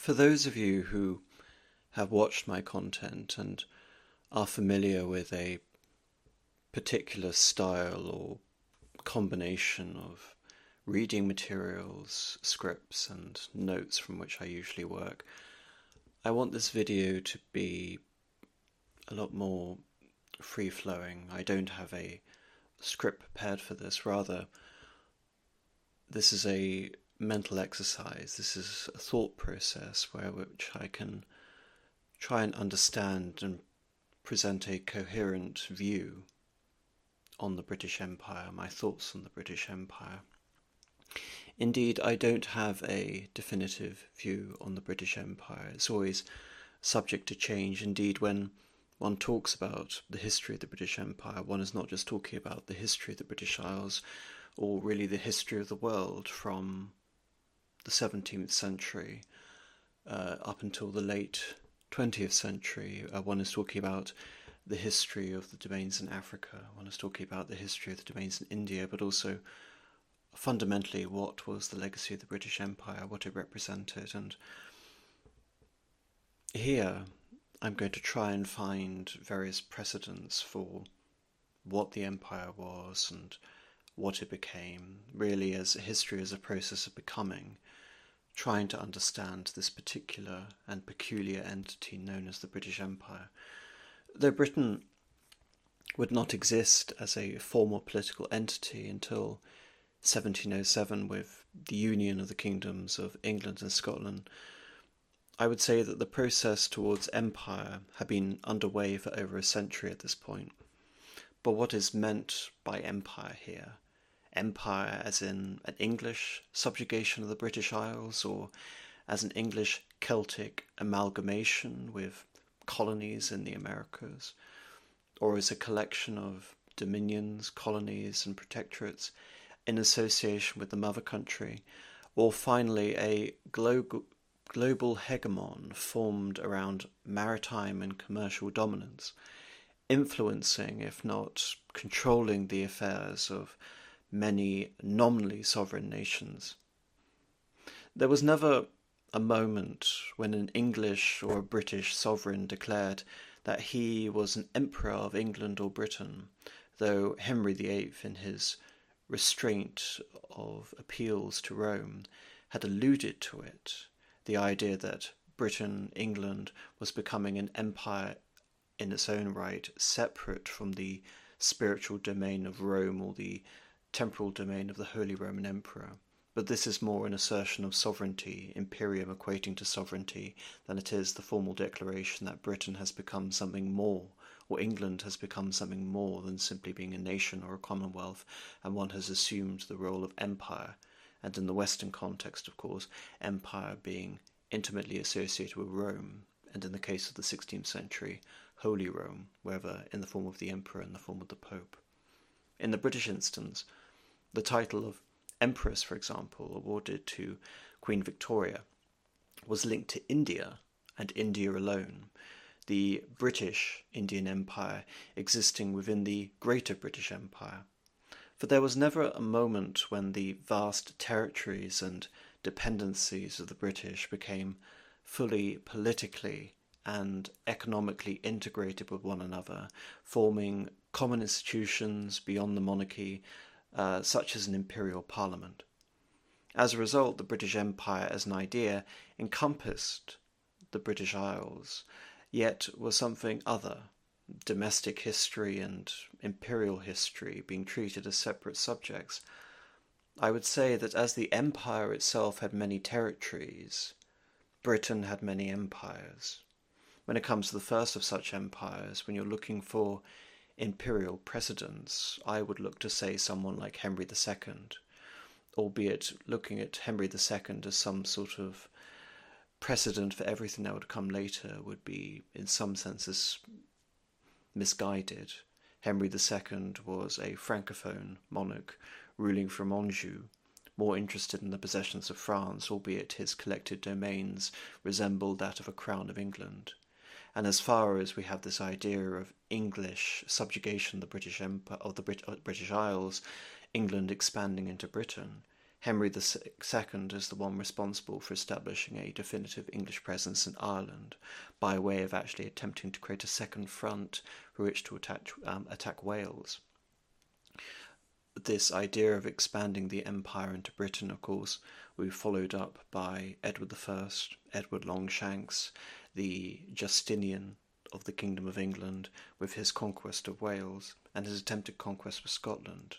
For those of you who have watched my content and are familiar with a particular style or combination of reading materials, scripts and notes from which I usually work, I want this video to be a lot more free-flowing. I don't have a script prepared for this. Rather, this is a mental exercise. This is a thought process which I can try and understand and present a coherent view on the British Empire, my thoughts on the British Empire. Indeed, I don't have a definitive view on the British Empire. It's always subject to change. Indeed, when one talks about the history of the British Empire, one is not just talking about the history of the British Isles, or really the history of the world from the 17th century up until the late 20th century. One is talking about the history of the domains in Africa, one is talking about the history of the domains in India, but also fundamentally what was the legacy of the British Empire, what it represented. And here I'm going to try and find various precedents for what the empire was and what it became, really as a history, as a process of becoming, trying to understand this particular and peculiar entity known as the British Empire. Though Britain would not exist as a formal political entity until 1707 with the union of the kingdoms of England and Scotland, I would say that the process towards empire had been underway for over a century at this point. But what is meant by empire here? Empire as in an English subjugation of the British Isles, or as an English Celtic amalgamation with colonies in the Americas, or as a collection of dominions, colonies and protectorates in association with the mother country, or finally a global hegemon formed around maritime and commercial dominance, influencing, if not controlling, the affairs of many nominally sovereign nations. There was never a moment when an English or a British sovereign declared that he was an emperor of England or Britain, though Henry VIII, in his restraint of appeals to Rome, had alluded to it, the idea that Britain, England, was becoming an empire in its own right, separate from the spiritual domain of Rome or the temporal domain of the Holy Roman Emperor. But this is more an assertion of sovereignty, imperium equating to sovereignty, than it is the formal declaration that Britain has become something more, or England has become something more than simply being a nation or a commonwealth, and one has assumed the role of empire. And in the Western context, of course, empire being intimately associated with Rome, and in the case of the 16th century, Holy Rome, whether in the form of the emperor, in the form of the Pope. In the British instance, the title of Empress, for example, awarded to Queen Victoria, was linked to India, and India alone, the British Indian Empire existing within the Greater British Empire. For there was never a moment when the vast territories and dependencies of the British became fully politically and economically integrated with one another, forming common institutions beyond the monarchy, such as an imperial parliament. As a result, the British Empire as an idea encompassed the British Isles, yet was something other, domestic history and imperial history being treated as separate subjects. I would say that as the empire itself had many territories, Britain had many empires. When it comes to the first of such empires, when you're looking for imperial precedents, I would look to say someone like Henry II, albeit looking at Henry II as some sort of precedent for everything that would come later would be in some senses misguided. Henry II was a francophone monarch ruling from Anjou, more interested in the possessions of France, albeit his collected domains resembled that of a crown of England. And as far as we have this idea of English subjugation of the British Empire, of the British Isles, England expanding into Britain, Henry II is the one responsible for establishing a definitive English presence in Ireland by way of actually attempting to create a second front for which to attack Wales. This idea of expanding the empire into Britain, of course, will be followed up by Edward I, Edward Longshanks, the Justinian of the Kingdom of England, with his conquest of Wales and his attempted conquest of Scotland.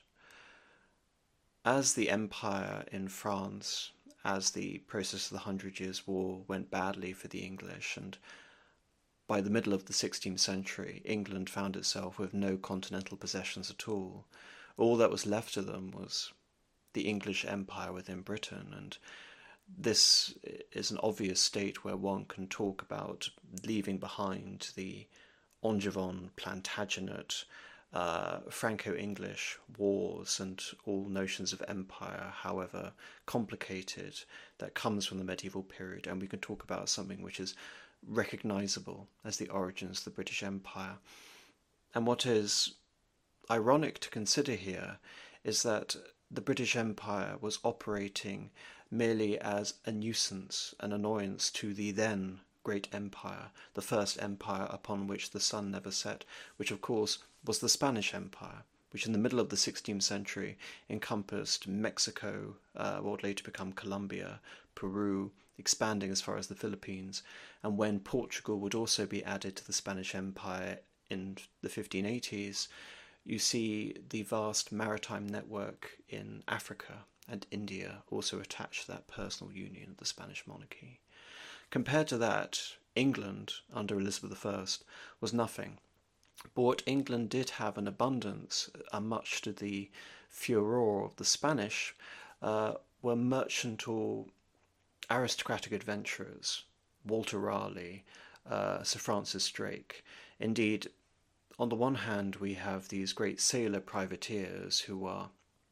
As the empire in France, as the process of the Hundred Years' War went badly for the English, and by the middle of the 16th century, England found itself with no continental possessions at all. All that was left to them was the English empire within Britain, and this is an obvious state where one can talk about leaving behind the Angevin, Plantagenet, Franco-English wars and all notions of empire, however complicated, that comes from the medieval period, and we can talk about something which is recognisable as the origins of the British Empire. And what is ironic to consider here is that the British Empire was operating merely as a nuisance, an annoyance to the then great empire, the first empire upon which the sun never set, which of course was the Spanish Empire, which in the middle of the 16th century encompassed Mexico, what would later become Colombia, Peru, expanding as far as the Philippines, and when Portugal would also be added to the Spanish Empire in the 1580s, you see the vast maritime network in Africa and India also attached to that personal union of the Spanish monarchy. Compared to that, England, under Elizabeth I, was nothing. But what England did have in abundance, much to the furor of the Spanish, were merchant or aristocratic adventurers, Walter Raleigh, Sir Francis Drake. Indeed, on the one hand, we have these great sailor privateers who are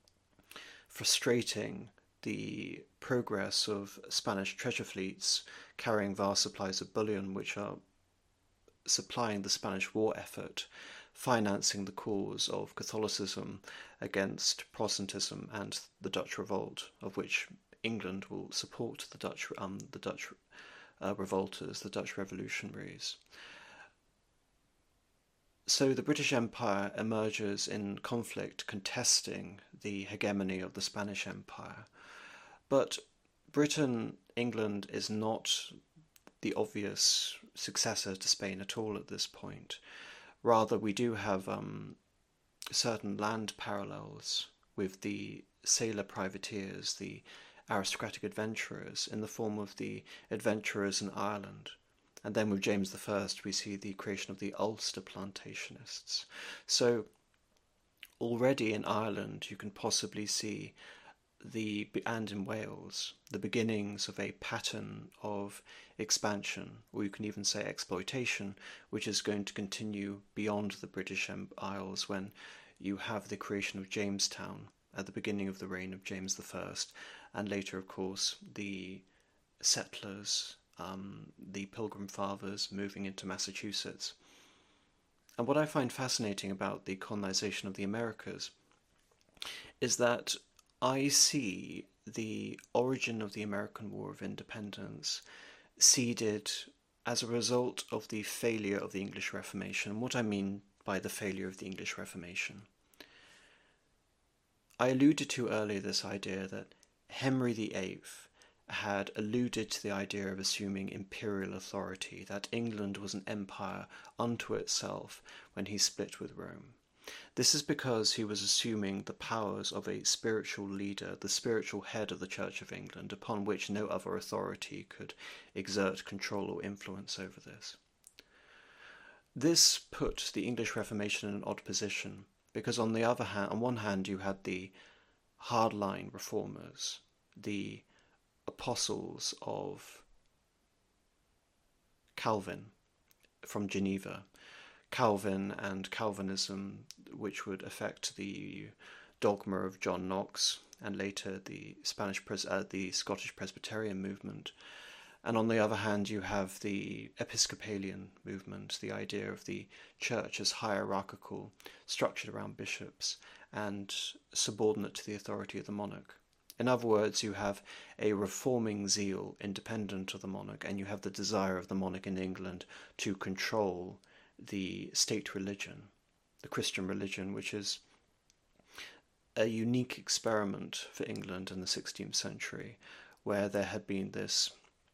frustrating the progress of Spanish treasure fleets carrying vast supplies of bullion, which are supplying the Spanish war effort, financing the cause of Catholicism against Protestantism and the Dutch revolt, of which England will support the Dutch revolters, the Dutch revolutionaries. So the British Empire emerges in conflict contesting the hegemony of the Spanish Empire. But Britain, England, is not the obvious successor to Spain at all at this point. Rather, we do have certain land parallels with the sailor privateers, the aristocratic adventurers, in the form of the adventurers in Ireland. And then with James I, we see the creation of the Ulster plantationists. So already in Ireland, you can possibly see and in Wales, the beginnings of a pattern of expansion, or you can even say exploitation, which is going to continue beyond the British Isles when you have the creation of Jamestown at the beginning of the reign of James I, and later, of course, the settlers, the Pilgrim Fathers moving into Massachusetts. And what I find fascinating about the colonization of the Americas is that I see the origin of the American War of Independence seeded as a result of the failure of the English Reformation. And what I mean by the failure of the English Reformation, I alluded to earlier this idea that Henry VIII had alluded to the idea of assuming imperial authority, that England was an empire unto itself when he split with Rome. This is because he was assuming the powers of a spiritual leader, the spiritual head of the Church of England, upon which no other authority could exert control or influence over this. This put the English Reformation in an odd position, because on one hand you had the hardline reformers, the apostles of Calvin from Geneva, Calvin and Calvinism, which would affect the dogma of John Knox and later the Scottish Presbyterian movement. And on the other hand, you have the Episcopalian movement, the idea of the church as hierarchical, structured around bishops, and subordinate to the authority of the monarch. In other words, you have a reforming zeal independent of the monarch, and you have the desire of the monarch in England to control the state religion, the Christian religion, which is a unique experiment for England in the 16th century, where there had been this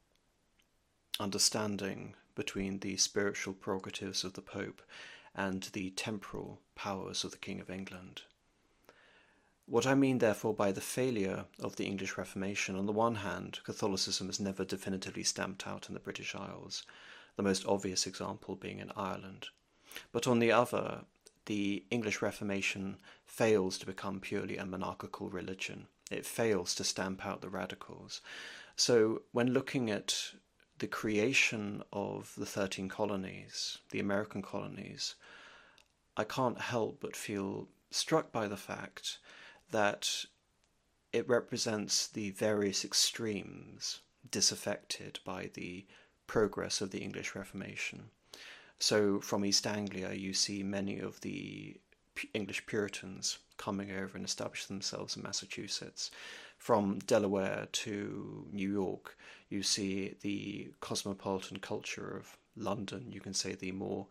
understanding between the spiritual prerogatives of the Pope and the temporal powers of the King of England. What I mean, therefore, by the failure of the English Reformation, on the one hand, Catholicism is never definitively stamped out in the British Isles, the most obvious example being in Ireland. But on the other, the English Reformation fails to become purely a monarchical religion. It fails to stamp out the radicals. So when looking at the creation of the 13 colonies, the American colonies, I can't help but feel struck by the fact that it represents the various extremes disaffected by the progress of the English Reformation. So from East Anglia, you see many of the English Puritans coming over and establishing themselves in Massachusetts. From Delaware to New York, you see the cosmopolitan culture of London, you can say the more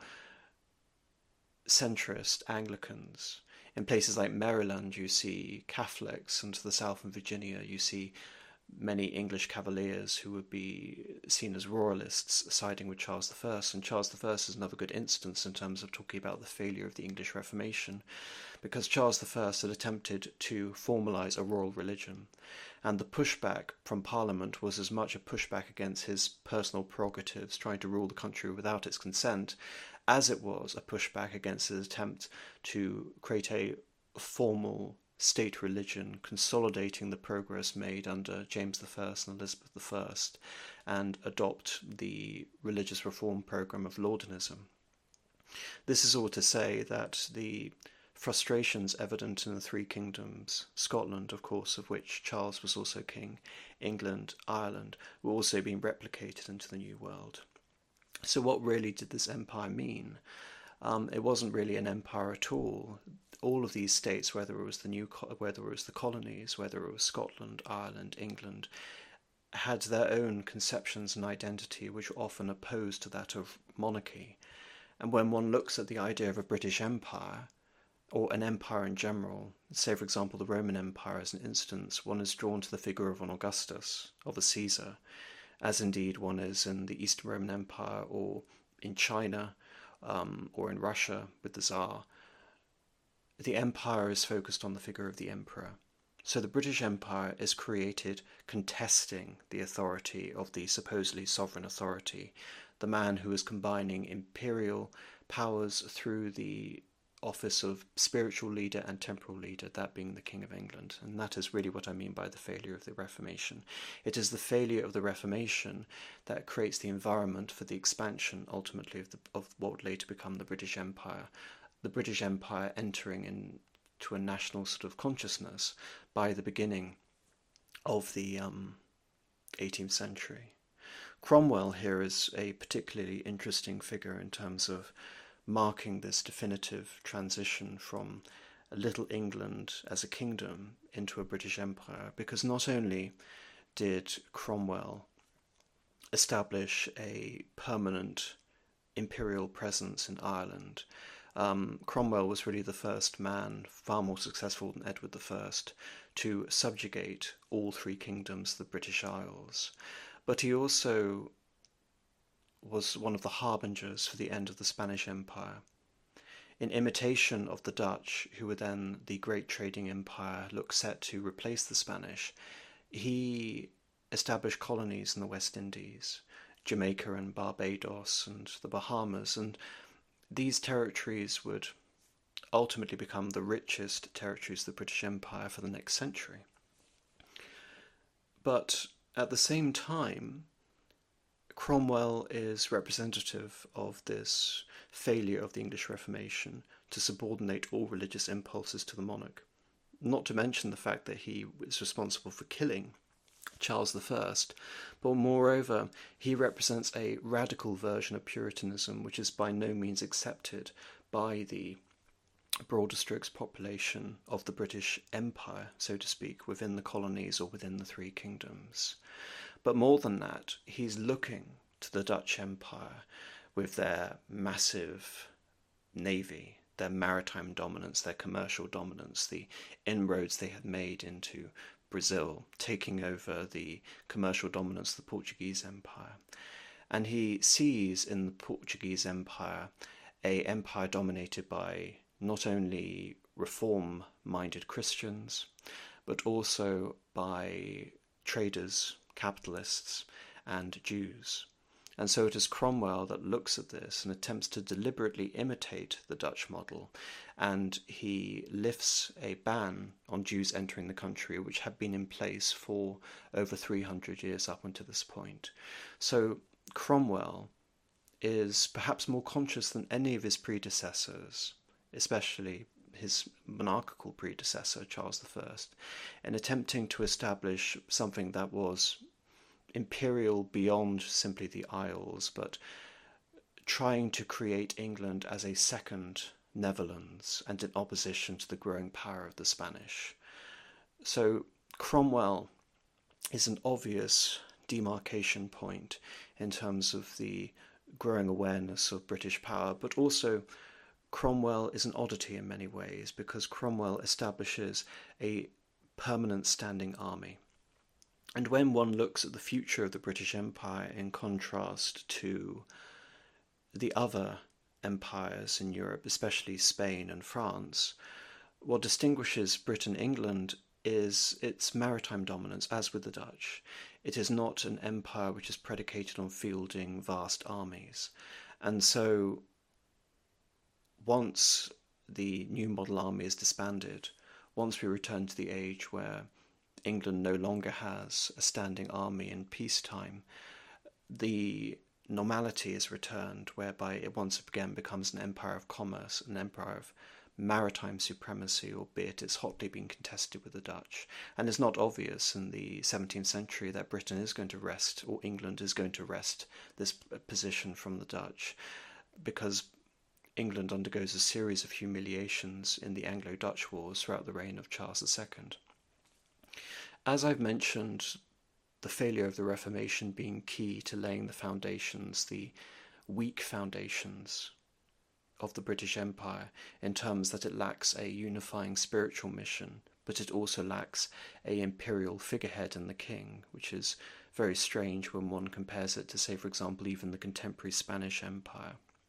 centrist Anglicans. In places like Maryland, you see Catholics, and to the south in Virginia, you see many English Cavaliers who would be seen as royalists siding with Charles I. And Charles I is another good instance in terms of talking about the failure of the English Reformation, because Charles I had attempted to formalise a royal religion, and the pushback from Parliament was as much a pushback against his personal prerogatives, trying to rule the country without its consent, as it was a pushback against his attempt to create a formal state religion, consolidating the progress made under James I and Elizabeth I, and adopt the religious reform program of Laudinism. This is all to say that the frustrations evident in the three kingdoms, Scotland, of course, of which Charles was also king, England, Ireland, were also being replicated into the New World. So what really did this empire mean? It wasn't really an empire at all. All of these states, whether it was the colonies, whether it was Scotland, Ireland, England, had their own conceptions and identity which were often opposed to that of monarchy. And when one looks at the idea of a British Empire, or an empire in general, say for example the Roman Empire as an instance, one is drawn to the figure of an Augustus, of a Caesar, as indeed one is in the Eastern Roman Empire, or in China, or in Russia with the Tsar. The empire is focused on the figure of the emperor. So the British Empire is created contesting the authority of the supposedly sovereign authority, the man who is combining imperial powers through the office of spiritual leader and temporal leader, that being the King of England. And that is really what I mean by the failure of the Reformation. It is the failure of the Reformation that creates the environment for the expansion, ultimately, of what would later become the British Empire. The British Empire entering into a national sort of consciousness by the beginning of the 18th century. Cromwell here is a particularly interesting figure in terms of marking this definitive transition from Little England as a kingdom into a British Empire, because not only did Cromwell establish a permanent imperial presence in Ireland, Cromwell was really the first man, far more successful than Edward I, to subjugate all three kingdoms of the British Isles. But he also was one of the harbingers for the end of the Spanish Empire. In imitation of the Dutch, who were then the great trading empire looked set to replace the Spanish, he established colonies in the West Indies, Jamaica and Barbados and the Bahamas, and these territories would ultimately become the richest territories of the British Empire for the next century. But at the same time, Cromwell is representative of this failure of the English Reformation to subordinate all religious impulses to the monarch, not to mention the fact that he was responsible for killing Charles I, but moreover, he represents a radical version of Puritanism which is by no means accepted by the broader strokes population of the British Empire, so to speak, within the colonies or within the three kingdoms. But more than that, he's looking to the Dutch Empire with their massive navy, their maritime dominance, their commercial dominance, the inroads they had made into Brazil, taking over the commercial dominance of the Portuguese Empire. And he sees in the Portuguese Empire an empire dominated by not only reform-minded Christians, but also by traders, capitalists, and Jews. And so it is Cromwell that looks at this and attempts to deliberately imitate the Dutch model, and he lifts a ban on Jews entering the country, which had been in place for over 300 years up until this point. So Cromwell is perhaps more conscious than any of his predecessors, especially his monarchical predecessor, Charles I, in attempting to establish something that was imperial beyond simply the Isles, but trying to create England as a second Netherlands and in opposition to the growing power of the Spanish. So Cromwell is an obvious demarcation point in terms of the growing awareness of British power, but also Cromwell is an oddity in many ways because Cromwell establishes a permanent standing army. And when one looks at the future of the British Empire in contrast to the other empires in Europe, especially Spain and France, what distinguishes Britain and England is its maritime dominance, as with the Dutch. It is not an empire which is predicated on fielding vast armies. And so once the new model army is disbanded, once we return to the age where England no longer has a standing army in peacetime, the normality is returned, whereby it once again becomes an empire of commerce, an empire of maritime supremacy, albeit it's hotly being contested with the Dutch. And it's not obvious in the 17th century that Britain is going to wrest, or England is going to wrest this position from the Dutch, because England undergoes a series of humiliations in the Anglo-Dutch Wars throughout the reign of Charles II. As I've mentioned, the failure of the Reformation being key to laying the foundations, the weak foundations of the British Empire, in terms that it lacks a unifying spiritual mission, but it also lacks an imperial figurehead in the king, which is very strange when one compares it to, say, for example, even the contemporary Spanish Empire.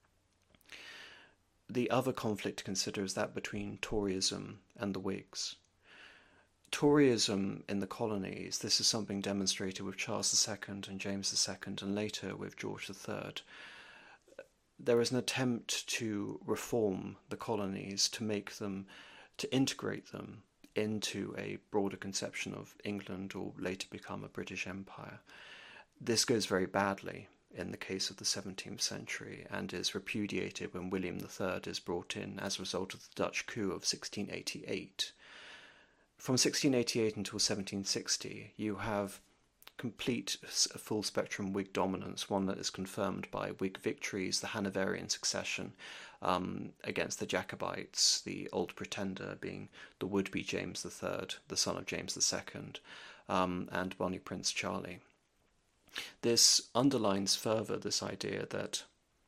The other conflict to consider is that between Toryism and the Whigs. Toryism in the colonies, this is something demonstrated with Charles II and James II and later with George III. There is an attempt to reform the colonies, to integrate them into a broader conception of England or later become a British Empire. This goes very badly in the case of the 17th century and is repudiated when William III is brought in as a result of the Dutch coup of 1688. From 1688 until 1760, you have complete full spectrum Whig dominance, one that is confirmed by Whig victories, the Hanoverian succession against the Jacobites, the Old Pretender being the would-be James III, the son of James II, and Bonnie Prince Charlie. This underlines further this idea that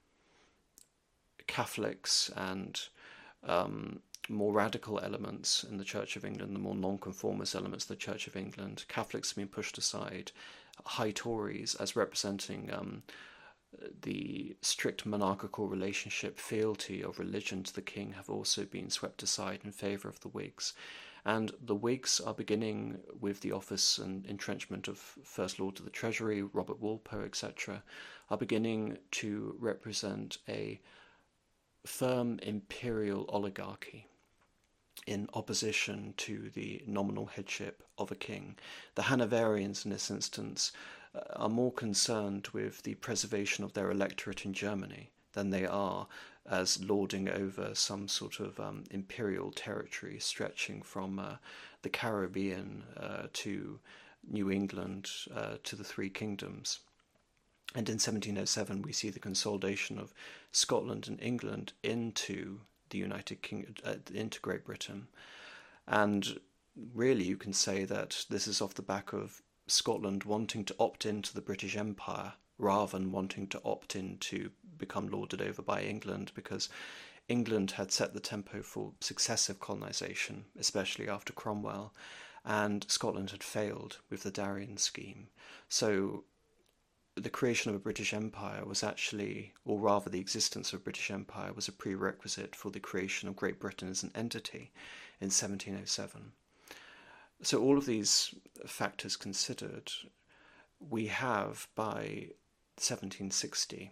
Catholics and more radical elements in the Church of England, the more nonconformist elements of the Church of England, Catholics have been pushed aside. High Tories, as representing the strict monarchical relationship, fealty of religion to the king, have also been swept aside in favour of the Whigs. And the Whigs are beginning, with the office and entrenchment of First Lord of the Treasury, Robert Walpole, etc., are beginning to represent a firm imperial oligarchy in opposition to the nominal headship of a king. The Hanoverians, in this instance, are more concerned with the preservation of their electorate in Germany than they are as lording over some sort of imperial territory stretching from the Caribbean to New England to the Three Kingdoms. And in 1707 we see the consolidation of Scotland and England into the United Kingdom, into Great Britain. And really, you can say that this is off the back of Scotland wanting to opt into the British Empire rather than wanting to opt in to become lorded over by England, because England had set the tempo for successive colonisation, especially after Cromwell, and Scotland had failed with the Darien scheme. So the creation of a British Empire was actually, or rather the existence of a British Empire was a prerequisite for the creation of Great Britain as an entity in 1707. So all of these factors considered, we have by 1760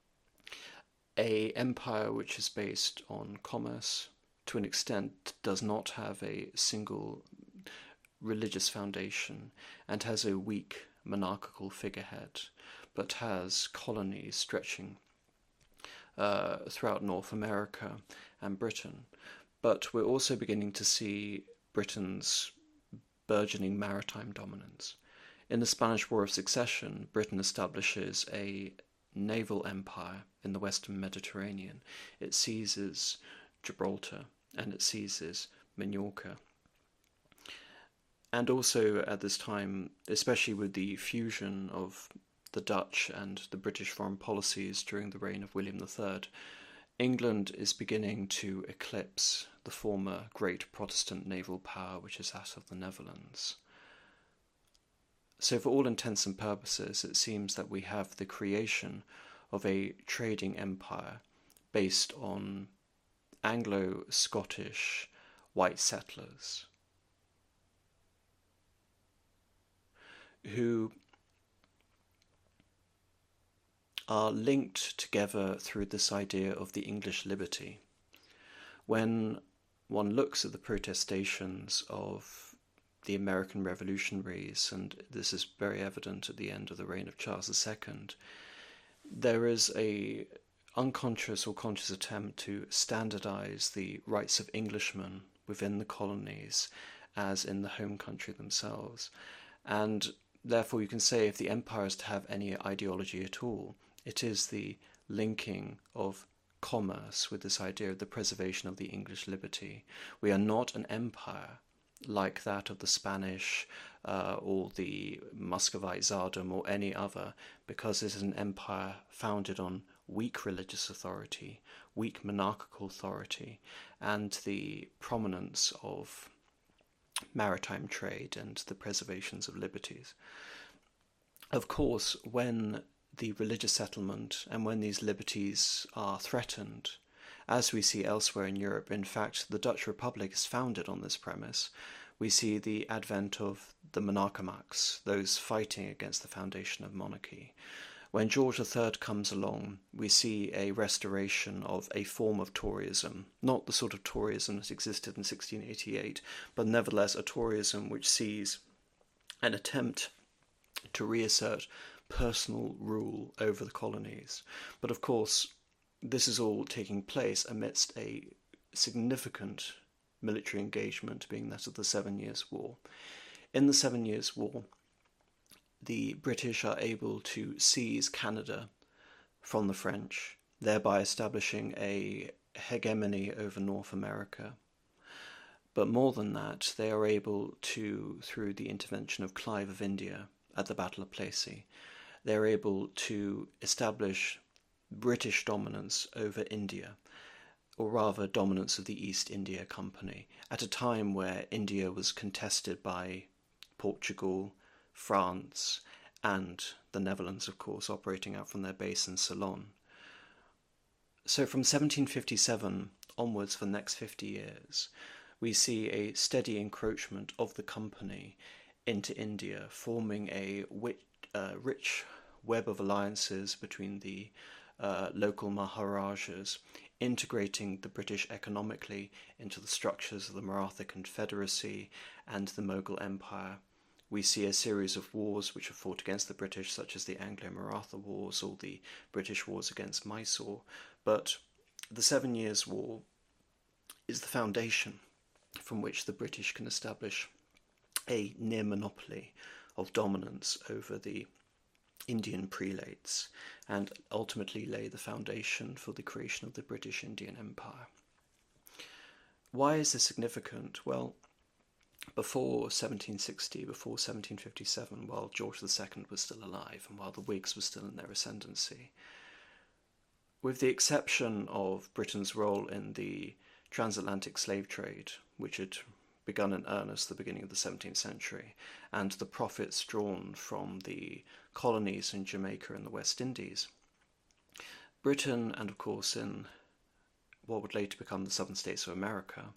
a empire which is based on commerce, to an extent does not have a single religious foundation, and has a weak monarchical figurehead, but has colonies stretching throughout North America and Britain. But we're also beginning to see Britain's burgeoning maritime dominance. In the Spanish War of Succession, Britain establishes a naval empire in the Western Mediterranean. It seizes Gibraltar and it seizes Minorca. And also at this time, especially with the fusion of the Dutch and the British foreign policies during the reign of William III, England is beginning to eclipse the former great Protestant naval power, which is that of the Netherlands. So for all intents and purposes, it seems that we have the creation of a trading empire based on Anglo-Scottish white settlers who are linked together through this idea of the English liberty. When one looks at the protestations of the American revolutionaries, and this is very evident at the end of the reign of Charles II, there is a unconscious or conscious attempt to standardize the rights of Englishmen within the colonies as in the home country themselves. And therefore you can say if the empire is to have any ideology at all, it is the linking of commerce with this idea of the preservation of the English liberty. We are not an empire like that of the Spanish or the Muscovite Tsardom or any other, because it is an empire founded on weak religious authority, weak monarchical authority, and the prominence of maritime trade and the preservations of liberties. Of course, when the religious settlement and when these liberties are threatened, as we see elsewhere in Europe, in fact, the Dutch Republic is founded on this premise. We see the advent of the monarchomachs, those fighting against the foundation of monarchy. When George III comes along, we see a restoration of a form of Toryism, not the sort of Toryism that existed in 1688, but nevertheless a Toryism which sees an attempt to reassert personal rule over the colonies. But of course, this is all taking place amidst a significant military engagement, being that of the 7 Years' War. In the 7 Years' War, the British are able to seize Canada from the French, thereby establishing a hegemony over North America. But more than that, they are able to, through the intervention of Clive of India at the Battle of Plassey, they are able to establish British dominance over India, or rather dominance of the East India Company, at a time where India was contested by Portugal, France, and the Netherlands, of course, operating out from their base in Ceylon. So from 1757 onwards for the next 50 years, we see a steady encroachment of the company into India, forming a rich web of alliances between the local Maharajas, integrating the British economically into the structures of the Maratha Confederacy and the Mughal Empire. We see a series of wars which are fought against the British, such as the Anglo-Maratha Wars or the British wars against Mysore. But the 7 Years' War is the foundation from which the British can establish a near monopoly of dominance over the Indian prelates and ultimately lay the foundation for the creation of the British Indian Empire. why is this significant? Well, before 1760, before 1757, while George II was still alive and while the Whigs were still in their ascendancy, with the exception of Britain's role in the transatlantic slave trade, which had begun in earnest at the beginning of the 17th century, and the profits drawn from the colonies in Jamaica and the West Indies, Britain, and of course in what would later become the Southern States of America,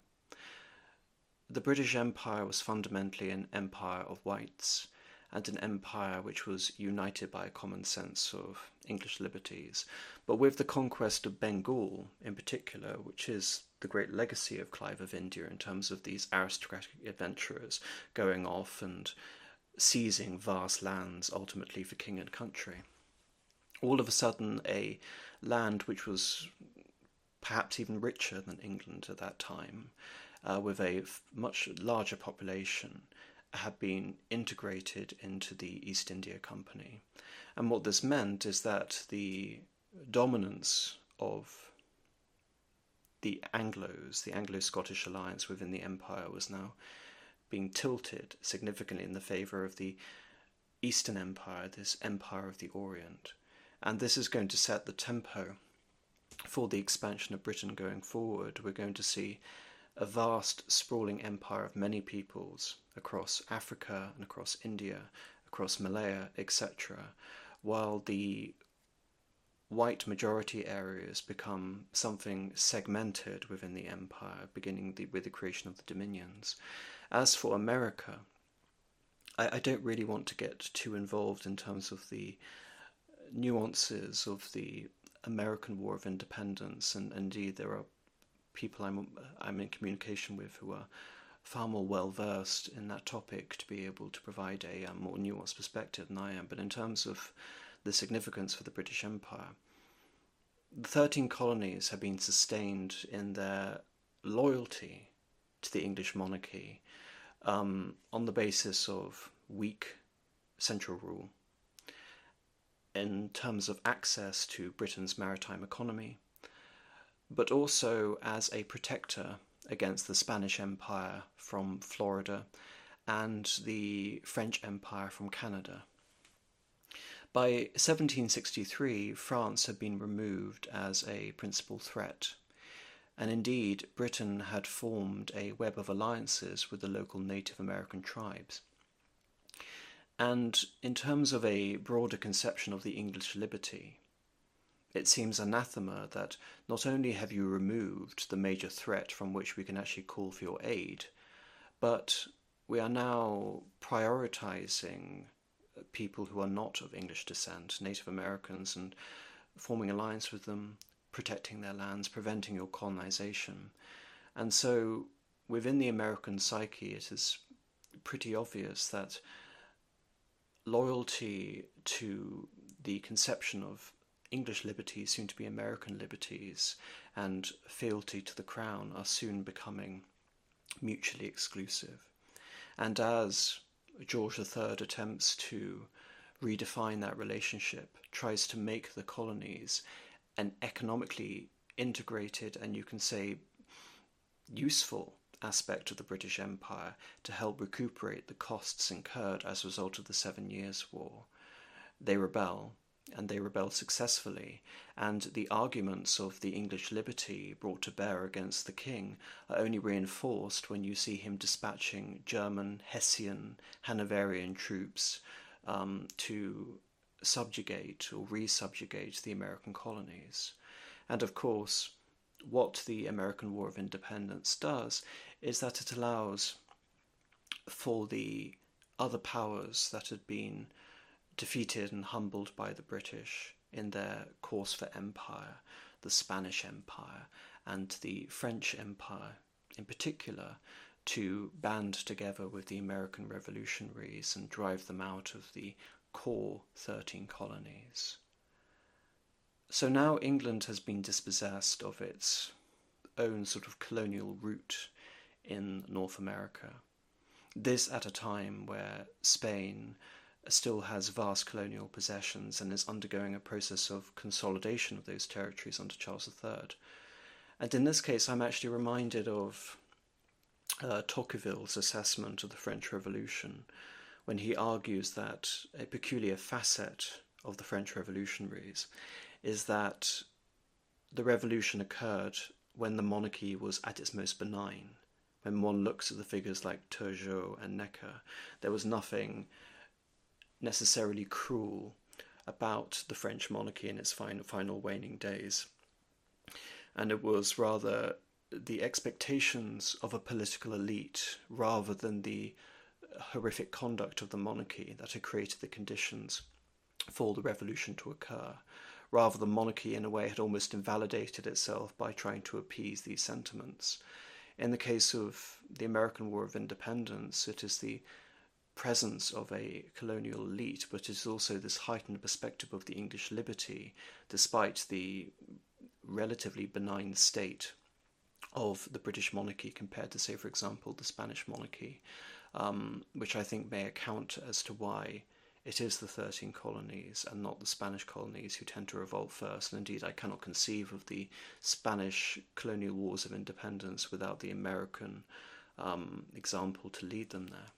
the British Empire was fundamentally an empire of whites, and an empire which was united by a common sense of English liberties. But with the conquest of Bengal in particular, which is the great legacy of Clive of India in terms of these aristocratic adventurers going off and seizing vast lands ultimately for king and country, all of a sudden a land which was perhaps even richer than England at that time, with a much larger population, had been integrated into the East India Company. And what this meant is that the dominance of the Anglos, the Anglo-Scottish alliance within the empire, was now being tilted significantly in the favour of the Eastern Empire, this Empire of the Orient. And this is going to set the tempo for the expansion of Britain going forward. We're going to see a vast, sprawling empire of many peoples across Africa and across India, across Malaya, etc., while the white majority areas become something segmented within the empire, beginning with the creation of the dominions. As for America, I don't really want to get too involved in terms of the nuances of the American War of Independence, and indeed there are people I'm in communication with who are far more well versed in that topic to be able to provide a more nuanced perspective than I am. But in terms of the significance for the British Empire, the 13 colonies have been sustained in their loyalty to the English monarchy on the basis of weak central rule, in terms of access to Britain's maritime economy, but also as a protector against the Spanish Empire from Florida and the French Empire from Canada. By 1763, France had been removed as a principal threat, and indeed Britain had formed a web of alliances with the local Native American tribes. And in terms of a broader conception of the English liberty, it seems anathema that not only have you removed the major threat from which we can actually call for your aid, but we are now prioritizing people who are not of English descent, Native Americans, and forming alliance with them, protecting their lands, preventing your colonization. And so within the American psyche, it is pretty obvious that loyalty to the conception of English liberties, soon to be American liberties, and fealty to the crown are soon becoming mutually exclusive. And as George III attempts to redefine that relationship, tries to make the colonies an economically integrated and, you can say, useful aspect of the British Empire to help recuperate the costs incurred as a result of the 7 Years' War, they rebel, and they rebel successfully, and the arguments of the English liberty brought to bear against the king are only reinforced when you see him dispatching German, Hessian, Hanoverian troops to subjugate or re-subjugate the American colonies. And of course, what the American War of Independence does is that it allows for the other powers that had been defeated and humbled by the British in their course for empire, the Spanish Empire and the French Empire in particular, to band together with the American revolutionaries and drive them out of the core 13 colonies. So now England has been dispossessed of its own sort of colonial root in North America. This at a time where Spain still has vast colonial possessions and is undergoing a process of consolidation of those territories under Charles III. And in this case, I'm actually reminded of Tocqueville's assessment of the French Revolution, when he argues that a peculiar facet of the French revolutionaries is that the revolution occurred when the monarchy was at its most benign. When one looks at the figures like Turgot and Necker, there was nothing necessarily cruel about the French monarchy in its final waning days. And it was rather the expectations of a political elite rather than the horrific conduct of the monarchy that had created the conditions for the revolution to occur. Rather, the monarchy, in a way, had almost invalidated itself by trying to appease these sentiments. In the case of the American War of Independence, it is the presence of a colonial elite, but it is also this heightened perspective of the English liberty, despite the relatively benign state of the British monarchy compared to, say, for example, the Spanish monarchy, which I think may account as to why it is the 13 colonies and not the Spanish colonies who tend to revolt first. And indeed, I cannot conceive of the Spanish colonial wars of independence without the American example to lead them there.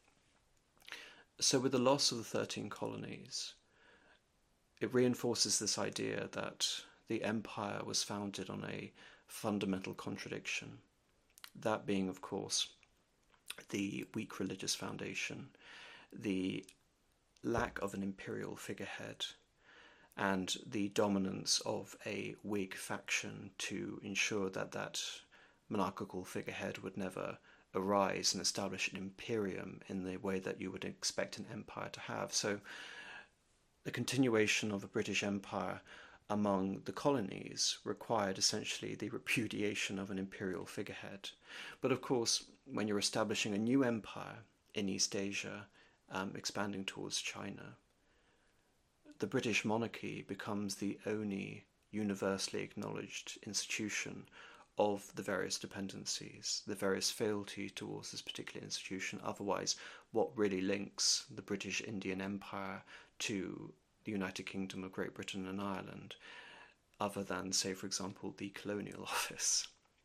So with the loss of the 13 colonies, it reinforces this idea that the empire was founded on a fundamental contradiction, that being, of course, the weak religious foundation, the lack of an imperial figurehead, and the dominance of a Whig faction to ensure that that monarchical figurehead would never arise and establish an imperium in the way that you would expect an empire to have. So the continuation of a British Empire among the colonies required essentially the repudiation of an imperial figurehead. But of course, when you're establishing a new empire in East Asia, expanding towards China, the British monarchy becomes the only universally acknowledged institution of the various dependencies, the various fealty towards this particular institution. Otherwise, what really links the British Indian Empire to the United Kingdom of Great Britain and Ireland, other than, say, for example, the Colonial Office?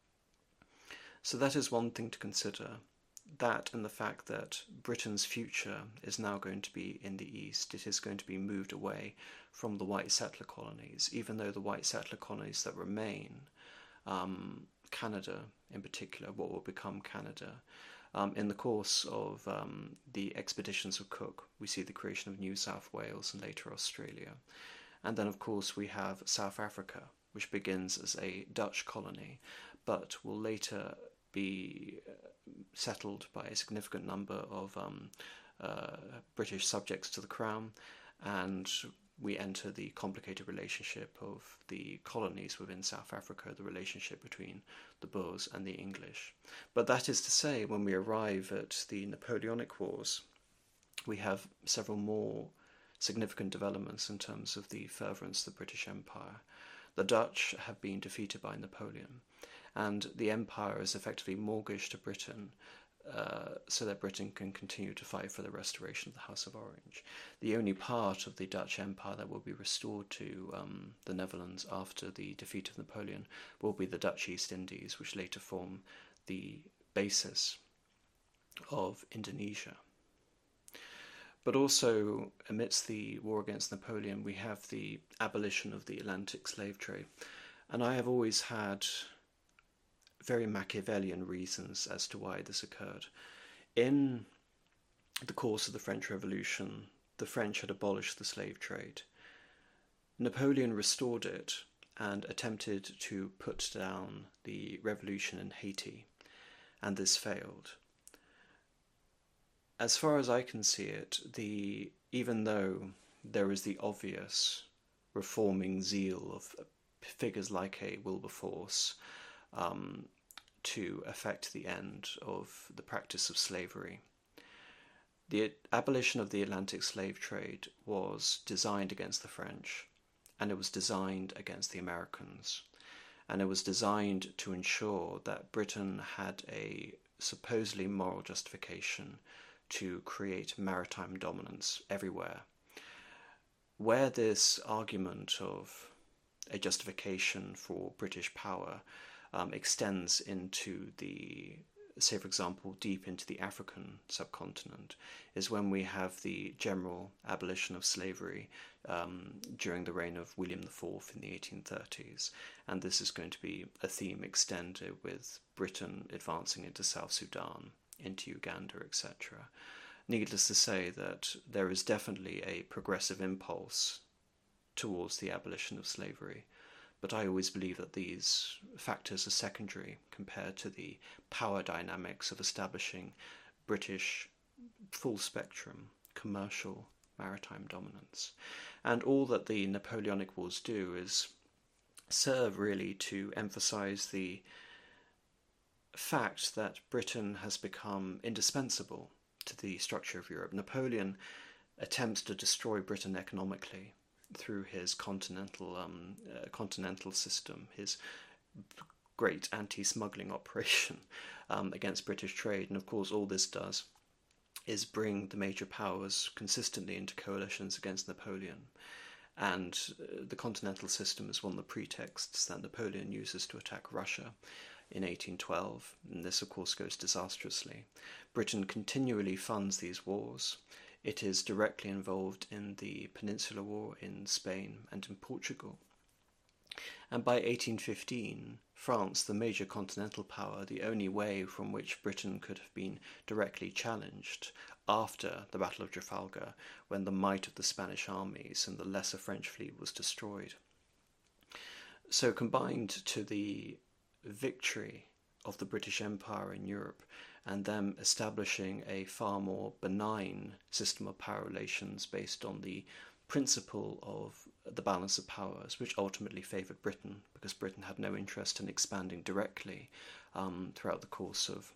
So that is one thing to consider. That and the fact that Britain's future is now going to be in the East. It is going to be moved away from the white settler colonies, even though the white settler colonies that remain, Canada in particular, what will become Canada, in the course of the expeditions of Cook, we see the creation of New South Wales and later Australia. And then, of course, we have South Africa, which begins as a Dutch colony, but will later be settled by a significant number of British subjects to the Crown, and we enter the complicated relationship of the colonies within South Africa, the relationship between the Boers and the English. But that is to say, when we arrive at the Napoleonic Wars, we have several more significant developments in terms of the furtherance of the British Empire. The Dutch have been defeated by Napoleon, and the empire is effectively mortgaged to Britain, so that Britain can continue to fight for the restoration of the House of Orange. The only part of the Dutch Empire that will be restored to the Netherlands after the defeat of Napoleon will be the Dutch East Indies, which later form the basis of Indonesia. But also, amidst the war against Napoleon, we have the abolition of the Atlantic slave trade. And I have always had very Machiavellian reasons as to why this occurred. In the course of the French Revolution, the French had abolished the slave trade. Napoleon restored it and attempted to put down the revolution in Haiti, and this failed. As far as I can see it, even though there is the obvious reforming zeal of figures like a Wilberforce to effect the end of the practice of slavery, the abolition of the Atlantic slave trade was designed against the French, and it was designed against the Americans, and it was designed to ensure that Britain had a supposedly moral justification to create maritime dominance everywhere. Where this argument of a justification for British power extends into the say for example, deep into the African subcontinent, is when we have the general abolition of slavery during the reign of William IV in the 1830s. And this is going to be a theme extended with Britain advancing into South Sudan, into Uganda, etc. Needless to say that there is definitely a progressive impulse towards the abolition of slavery, but I always believe that these factors are secondary compared to the power dynamics of establishing British full spectrum commercial maritime dominance. And all that the Napoleonic Wars do is serve really to emphasize the fact that Britain has become indispensable to the structure of Europe. Napoleon attempts to destroy Britain economically through his continental system, his great anti-smuggling operation against British trade. And of course all this does is bring the major powers consistently into coalitions against Napoleon. And the continental system is one of the pretexts that Napoleon uses to attack Russia in 1812, and this of course goes disastrously. Britain continually funds these wars. It is directly involved in the Peninsular War in Spain and in Portugal. And by 1815, France, the major continental power, the only way from which Britain could have been directly challenged after the Battle of Trafalgar, when the might of the Spanish armies and the lesser French fleet was destroyed. So combined to the victory of the British Empire in Europe and them establishing a far more benign system of power relations based on the principle of the balance of powers, which ultimately favoured Britain, because Britain had no interest in expanding directly throughout the course of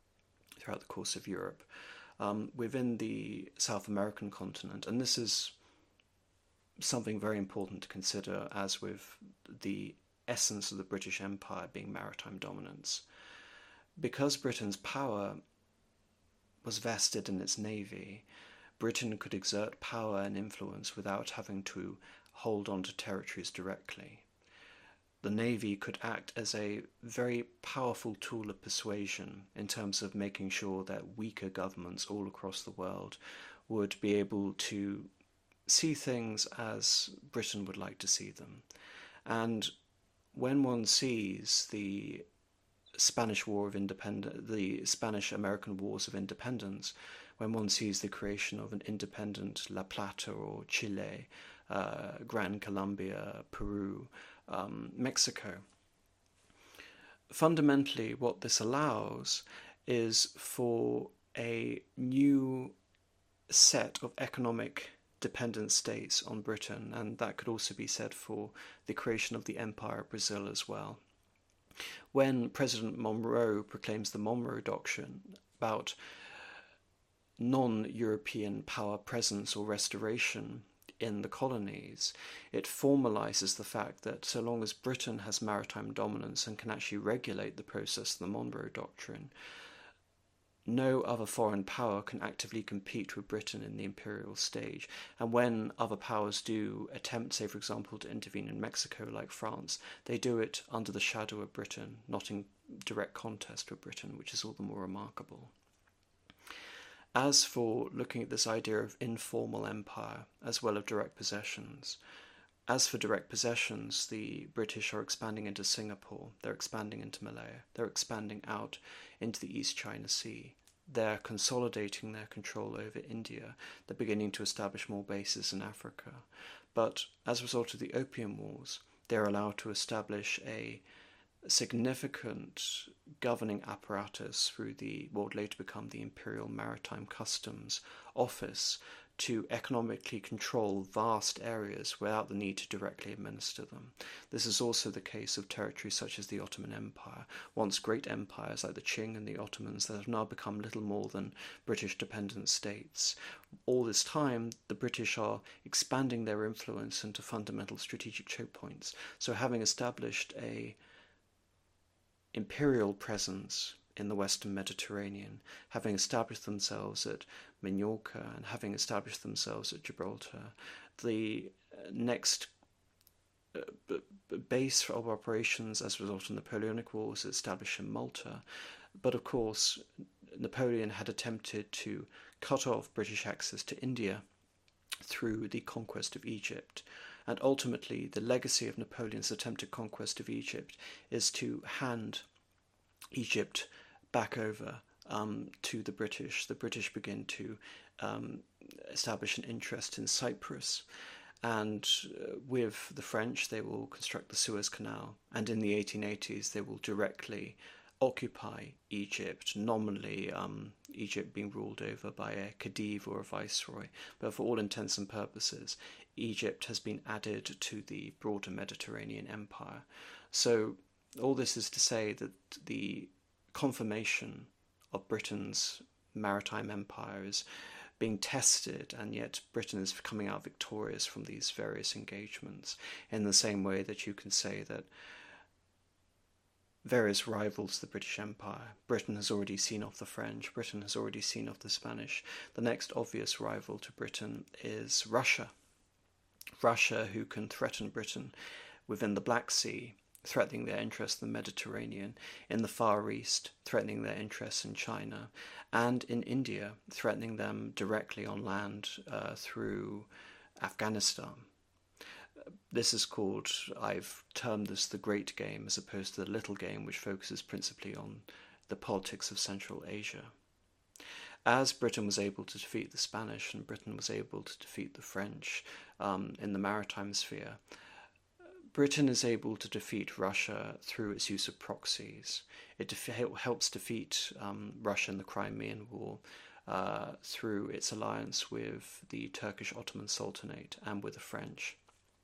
Europe. Within the South American continent, and this is something very important to consider, as with the essence of the British Empire being maritime dominance, because Britain's power was vested in its navy, Britain could exert power and influence without having to hold on to territories directly. The navy could act as a very powerful tool of persuasion in terms of making sure that weaker governments all across the world would be able to see things as Britain would like to see them. And when one sees the Spanish War of Independence, the Spanish-American Wars of Independence, when one sees the creation of an independent La Plata or Chile, Gran Colombia, Peru, Mexico, fundamentally what this allows is for a new set of economic dependent states on Britain, and that could also be said for the creation of the Empire of Brazil as well. When President Monroe proclaims the Monroe Doctrine about non-European power presence or restoration in the colonies, it formalizes the fact that so long as Britain has maritime dominance and can actually regulate the process of the Monroe Doctrine, no other foreign power can actively compete with Britain in the imperial stage. And when other powers do attempt, say for example, to intervene in Mexico like France, they do it under the shadow of Britain, not in direct contest with Britain, which is all the more remarkable. As for looking at this idea of informal empire as well as direct possessions, as for direct possessions, the British are expanding into Singapore, they're expanding into Malaya, they're expanding out into the East China Sea. They're consolidating their control over India. They're beginning to establish more bases in Africa. But as a result of the Opium Wars, they're allowed to establish a significant governing apparatus through what would later become the Imperial Maritime Customs Office to economically control vast areas without the need to directly administer them. This is also the case of territories such as the Ottoman Empire, once great empires like the Qing and the Ottomans that have now become little more than British dependent states. All this time, the British are expanding their influence into fundamental strategic choke points. So having established a imperial presence in the Western Mediterranean, having established themselves at Minorca and having established themselves at Gibraltar, the next base of operations as a result of the Napoleonic Wars is established in Malta. But of course, Napoleon had attempted to cut off British access to India through the conquest of Egypt. And ultimately, the legacy of Napoleon's attempted conquest of Egypt is to hand Egypt back over to the British. The British begin to establish an interest in Cyprus. And with the French, they will construct the Suez Canal. And in the 1880s, they will directly occupy Egypt, nominally Egypt being ruled over by a Khedive or a viceroy, but for all intents and purposes, Egypt has been added to the broader Mediterranean Empire. So all this is to say that the confirmation of Britain's maritime empire is being tested, and yet Britain is coming out victorious from these various engagements, in the same way that you can say that various rivals to the British Empire. Britain has already seen off the French, Britain has already seen off the Spanish. The next obvious rival to Britain is Russia. Russia, who can threaten Britain within the Black Sea, threatening their interests in the Mediterranean, in the Far East, threatening their interests in China, and in India, threatening them directly on land through Afghanistan. This is called, I've termed this the Great Game, as opposed to the Little Game, which focuses principally on the politics of Central Asia. As Britain was able to defeat the Spanish and Britain was able to defeat the French in the maritime sphere, Britain is able to defeat Russia through its use of proxies. It helps defeat Russia in the Crimean War through its alliance with the Turkish Ottoman Sultanate and with the French.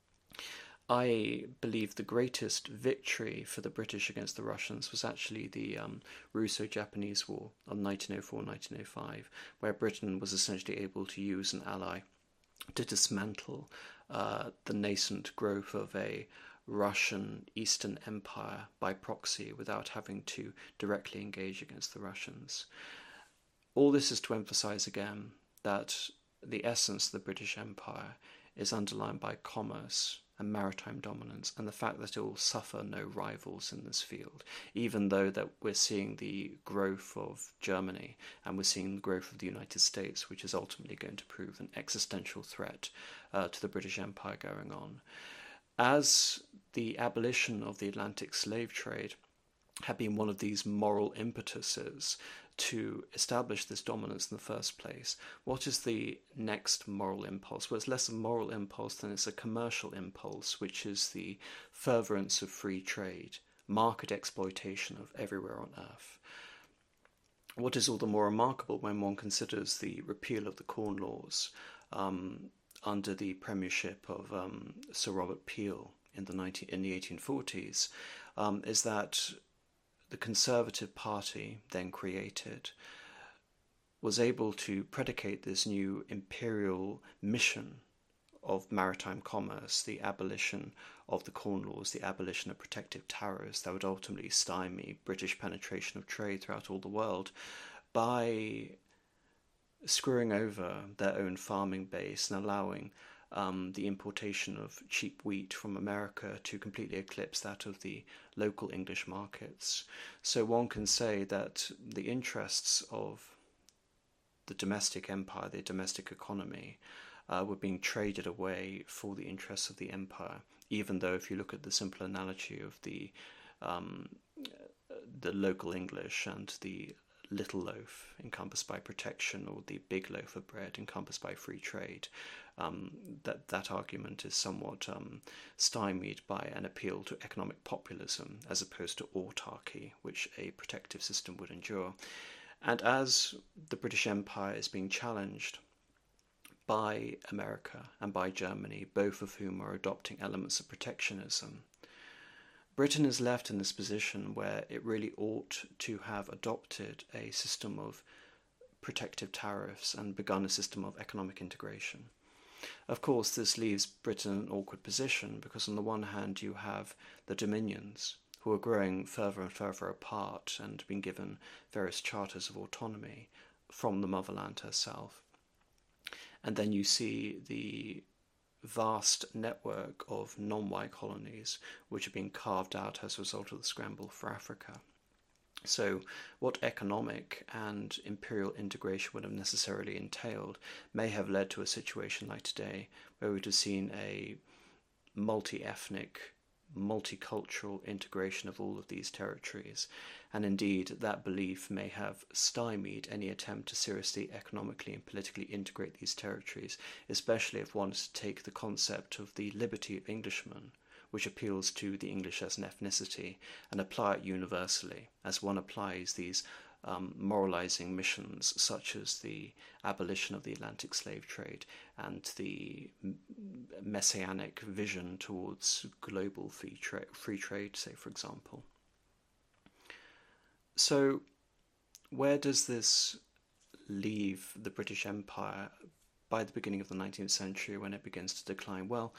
I believe the greatest victory for the British against the Russians was actually the Russo-Japanese War of 1904-1905, where Britain was essentially able to use an ally to dismantle the nascent growth of a Russian Eastern Empire by proxy without having to directly engage against the Russians. All this is to emphasize again that the essence of the British Empire is underlined by commerce and maritime dominance, and the fact that it will suffer no rivals in this field, even though that we're seeing the growth of Germany and we're seeing the growth of the United States, which is ultimately going to prove an existential threat to the British Empire going on. As the abolition of the Atlantic slave trade had been one of these moral impetuses to establish this dominance in the first place, what is the next moral impulse? Well, it's less a moral impulse than it's a commercial impulse, which is the furtherance of free trade, market exploitation of everywhere on earth. What is all the more remarkable when one considers the repeal of the Corn Laws under the premiership of Sir Robert Peel in the 1840s, is that the Conservative Party, then created, was able to predicate this new imperial mission of maritime commerce, the abolition of the Corn Laws, the abolition of protective tariffs that would ultimately stymie British penetration of trade throughout all the world, by screwing over their own farming base and allowing the importation of cheap wheat from America to completely eclipse that of the local English markets. So one can say that the interests of the domestic empire, the domestic economy, were being traded away for the interests of the empire, even though if you look at the simple analogy of the local English and the little loaf encompassed by protection, or the big loaf of bread encompassed by free trade, that argument is somewhat stymied by an appeal to economic populism as opposed to autarky, which a protective system would endure. And as the British Empire is being challenged by America and by Germany, both of whom are adopting elements of protectionism, Britain is left in this position where it really ought to have adopted a system of protective tariffs and begun a system of economic integration. Of course, this leaves Britain in an awkward position because on the one hand you have the Dominions, who are growing further and further apart and being given various charters of autonomy from the motherland herself. And then you see the vast network of non-white colonies which are being carved out as a result of the scramble for Africa. So, what economic and imperial integration would have necessarily entailed may have led to a situation like today, where we'd have seen a multi ethnic, multicultural integration of all of these territories. And indeed, that belief may have stymied any attempt to seriously economically and politically integrate these territories, especially if one is to take the concept of the liberty of Englishmen, which appeals to the English as an ethnicity, and apply it universally, as one applies these moralizing missions such as the abolition of the Atlantic slave trade and the messianic vision towards global free trade, say, for example. So, where does this leave the British Empire by the beginning of the 19th century when it begins to decline? Well,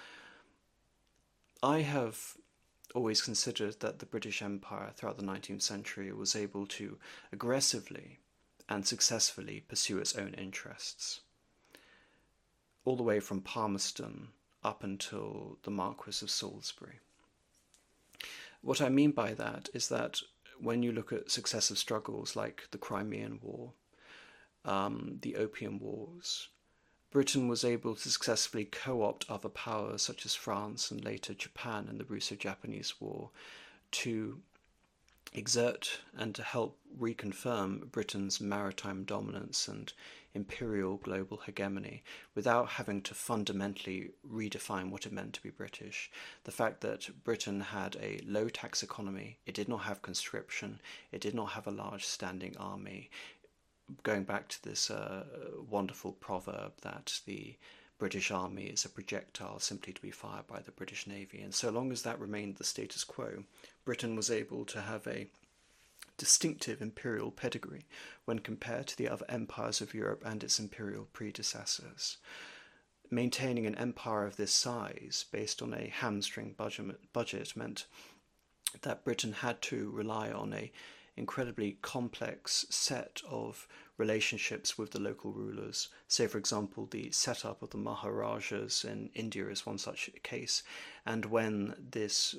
I have always considered that the British Empire throughout the 19th century was able to aggressively and successfully pursue its own interests, all the way from Palmerston up until the Marquis of Salisbury. What I mean by that is that when you look at successive struggles like the Crimean War, the Opium Wars, Britain was able to successfully co-opt other powers such as France and later Japan in the Russo-Japanese War to exert and to help reconfirm Britain's maritime dominance and imperial global hegemony without having to fundamentally redefine what it meant to be British. The fact that Britain had a low tax economy, it did not have conscription, it did not have a large standing army. Going back to this wonderful proverb that the British Army is a projectile simply to be fired by the British Navy. And so long as that remained the status quo, Britain was able to have a distinctive imperial pedigree when compared to the other empires of Europe and its imperial predecessors. Maintaining an empire of this size based on a hamstring budget meant that Britain had to rely on a incredibly complex set of relationships with the local rulers. Say, for example, the setup of the Maharajas in India is one such case. And when these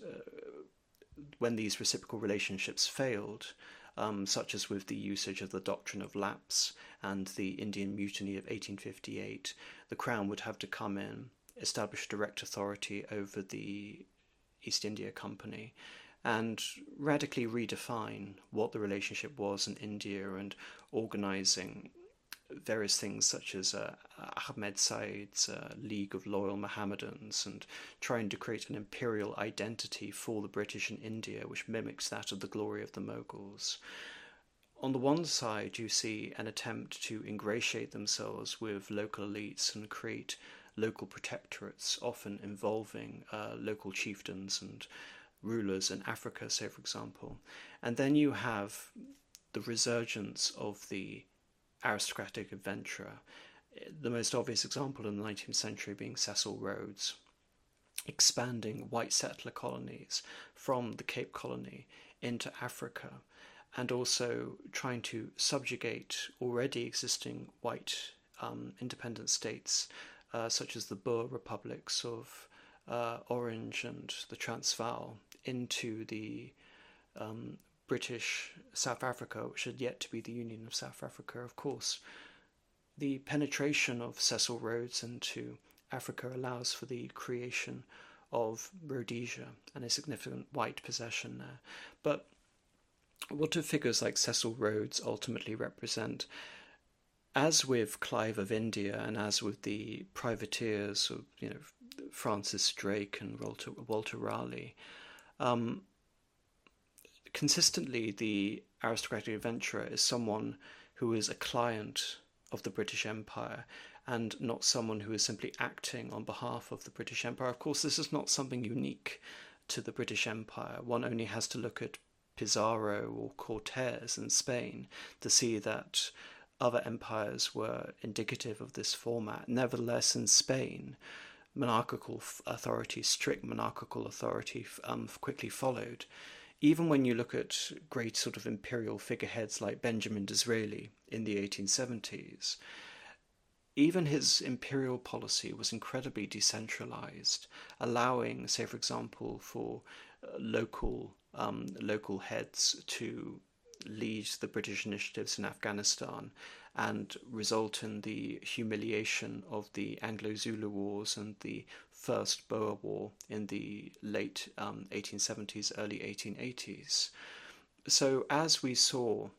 reciprocal relationships failed, such as with the usage of the doctrine of lapse and the Indian Mutiny of 1858, the Crown would have to come in, establish direct authority over the East India Company, and radically redefine what the relationship was in India, and organising various things such as Ahmed Said's League of Loyal Mohammedans, and trying to create an imperial identity for the British in India which mimics that of the glory of the Mughals. On the one side, you see an attempt to ingratiate themselves with local elites and create local protectorates, often involving local chieftains and rulers in Africa, say, for example. And then you have the resurgence of the aristocratic adventurer, the most obvious example in the 19th century being Cecil Rhodes, expanding white settler colonies from the Cape Colony into Africa, and also trying to subjugate already existing white independent states, such as the Boer republics of Orange and the Transvaal, into the British South Africa, which had yet to be the Union of South Africa. Of course, the penetration of Cecil Rhodes into Africa allows for the creation of Rhodesia and a significant white possession there. But what do figures like Cecil Rhodes ultimately represent? As with Clive of India and as with the privateers of Francis Drake and Walter Raleigh, consistently the aristocratic adventurer is someone who is a client of the British Empire and not someone who is simply acting on behalf of the British Empire. Of course, this is not something unique to the British Empire. One only has to look at Pizarro or Cortes in Spain to see that other empires were indicative of this format. Nevertheless, in Spain, strict monarchical authority quickly followed. Even when you look at great sort of imperial figureheads like Benjamin Disraeli in the 1870s, even his imperial policy was incredibly decentralized, allowing, say, for example, for local heads to lead the British initiatives in Afghanistan and result in the humiliation of the Anglo-Zulu Wars and the First Boer War in the late 1870s, early 1880s. So as we saw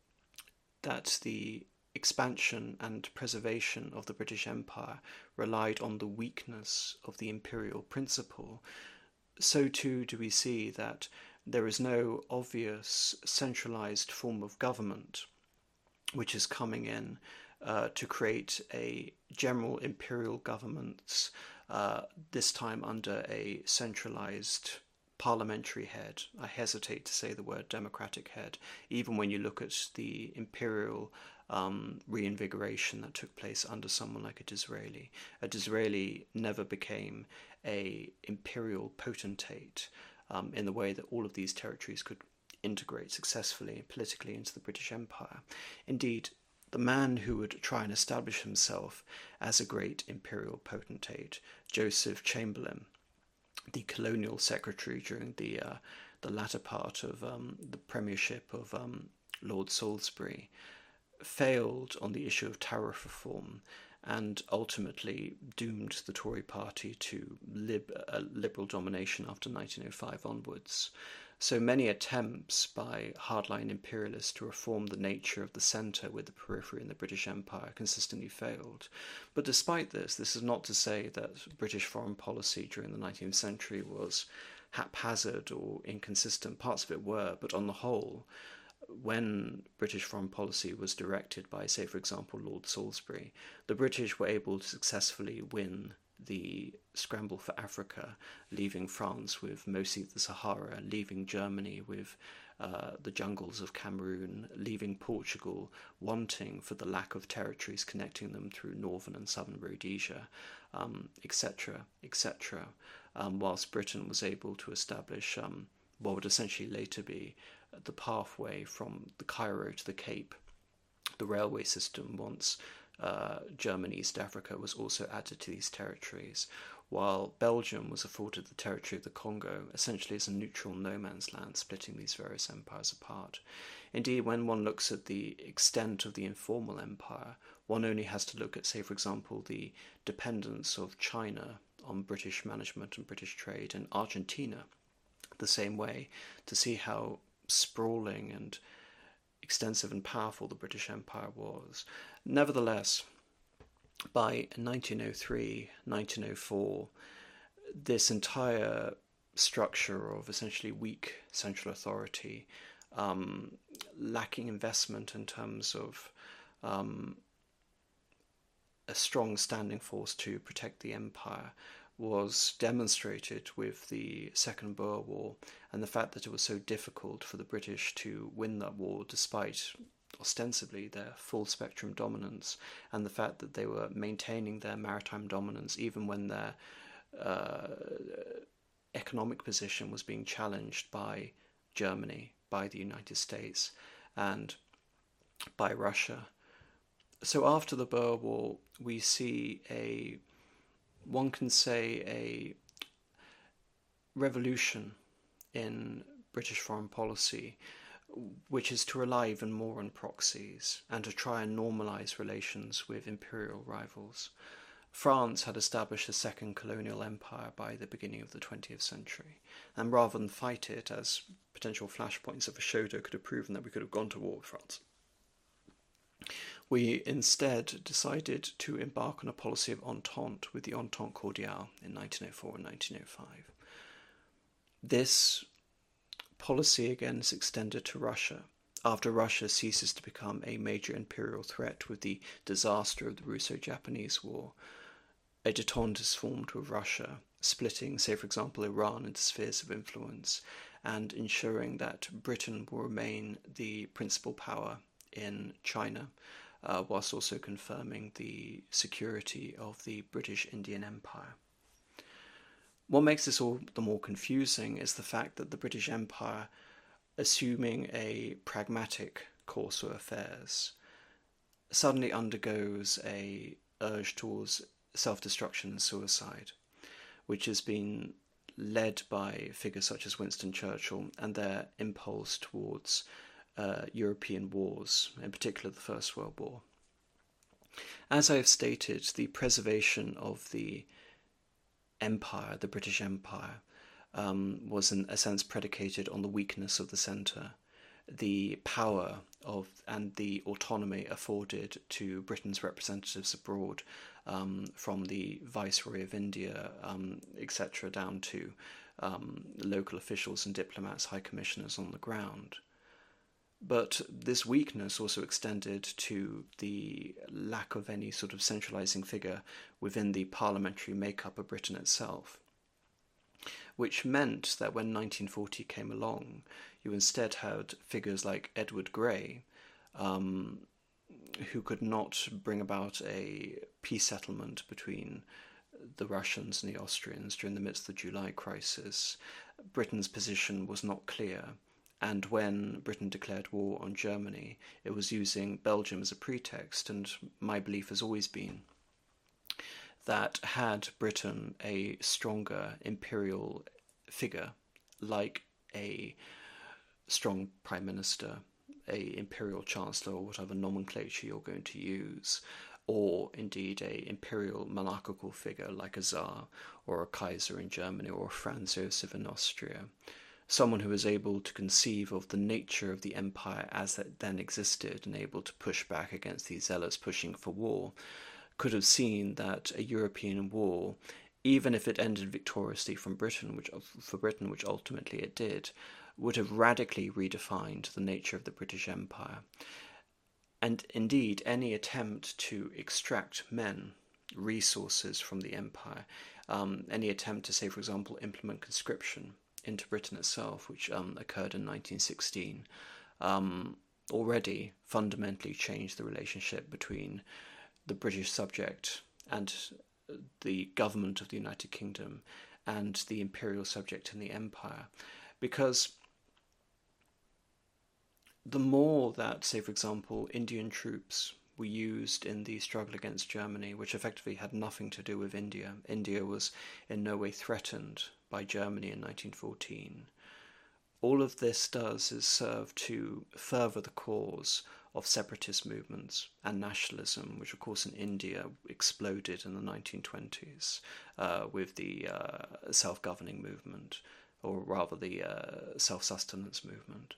that the expansion and preservation of the British Empire relied on the weakness of the imperial principle, so too do we see that there is no obvious centralized form of government which is coming in to create a general imperial government, this time under a centralized parliamentary head. I hesitate to say the word democratic head, even when you look at the imperial reinvigoration that took place under someone like a Disraeli. A Disraeli never became a imperial potentate in the way that all of these territories could integrate successfully politically into the British Empire. Indeed, the man who would try and establish himself as a great imperial potentate, Joseph Chamberlain, the colonial secretary during the latter part of the premiership of Lord Salisbury, failed on the issue of tariff reform and ultimately doomed the Tory party to liberal domination after 1905 onwards. So many attempts by hardline imperialists to reform the nature of the centre with the periphery in the British Empire consistently failed. But despite this is not to say that British foreign policy during the 19th century was haphazard or inconsistent. Parts of it were, but on the whole, when British foreign policy was directed by, say, for example, Lord Salisbury, the British were able to successfully win the scramble for Africa, leaving France with mostly the Sahara, leaving Germany with the jungles of Cameroon, leaving Portugal wanting for the lack of territories connecting them through northern and southern Rhodesia, etc., etc., whilst Britain was able to establish what would essentially later be the pathway from the Cairo to the Cape, the railway system, once Germany, East Africa was also added to these territories, while Belgium was afforded the territory of the Congo, essentially as a neutral no man's land, splitting these various empires apart. Indeed, when one looks at the extent of the informal empire, one only has to look at, say, for example, the dependence of China on British management and British trade, and Argentina the same way, to see how sprawling and extensive and powerful the British Empire was. Nevertheless, by 1903, 1904, this entire structure of essentially weak central authority, lacking investment in terms of a strong standing force to protect the empire, was demonstrated with the Second Boer War, and the fact that it was so difficult for the British to win that war despite ostensibly their full spectrum dominance, and the fact that they were maintaining their maritime dominance even when their economic position was being challenged by Germany, by the United States, and by Russia. So after the Boer War, we see one can say a revolution in British foreign policy, which is to rely even more on proxies and to try and normalise relations with imperial rivals. France had established a second colonial empire by the beginning of the 20th century, and rather than fight it, as potential flashpoints of Ashoda could have proven that we could have gone to war with France, we instead decided to embark on a policy of entente with the Entente Cordiale in 1904 and 1905. This policy again is extended to Russia, after Russia ceases to become a major imperial threat with the disaster of the Russo-Japanese War. A détente is formed with Russia, splitting, say for example, Iran into spheres of influence, and ensuring that Britain will remain the principal power in China, whilst also confirming the security of the British Indian Empire. What makes this all the more confusing is the fact that the British Empire, assuming a pragmatic course of affairs, suddenly undergoes a urge towards self-destruction and suicide, which has been led by figures such as Winston Churchill and their impulse towards European wars, in particular the First World War. As I have stated, the preservation of the empire, the British Empire, was in a sense predicated on the weakness of the centre, the power of and the autonomy afforded to Britain's representatives abroad, from the Viceroy of India, etc., down to local officials and diplomats, high commissioners on the ground. But this weakness also extended to the lack of any sort of centralising figure within the parliamentary makeup of Britain itself, which meant that when 1940 came along, you instead had figures like Edward Grey, who could not bring about a peace settlement between the Russians and the Austrians during the midst of the July crisis. Britain's position was not clear, and when Britain declared war on Germany, it was using Belgium as a pretext, and my belief has always been that had Britain a stronger imperial figure, like a strong prime minister, a imperial chancellor, or whatever nomenclature you're going to use, or indeed a imperial monarchical figure like a Tsar or a Kaiser in Germany or a Franz Josef in Austria, someone who was able to conceive of the nature of the empire as it then existed and able to push back against these zealots pushing for war, could have seen that a European war, even if it ended victoriously for Britain, which ultimately it did, would have radically redefined the nature of the British Empire. And indeed, any attempt to extract men, resources from the empire, any attempt to, say, for example, implement conscription into Britain itself, which occurred in 1916, already fundamentally changed the relationship between the British subject and the government of the United Kingdom and the imperial subject in the empire. Because the more that, say, for example, Indian troops were used in the struggle against Germany, which effectively had nothing to do with India. India was in no way threatened by Germany in 1914. All of this does is serve to further the cause of separatist movements and nationalism, which of course in India exploded in the 1920s with the self-governing movement, or rather the self-sustenance movement.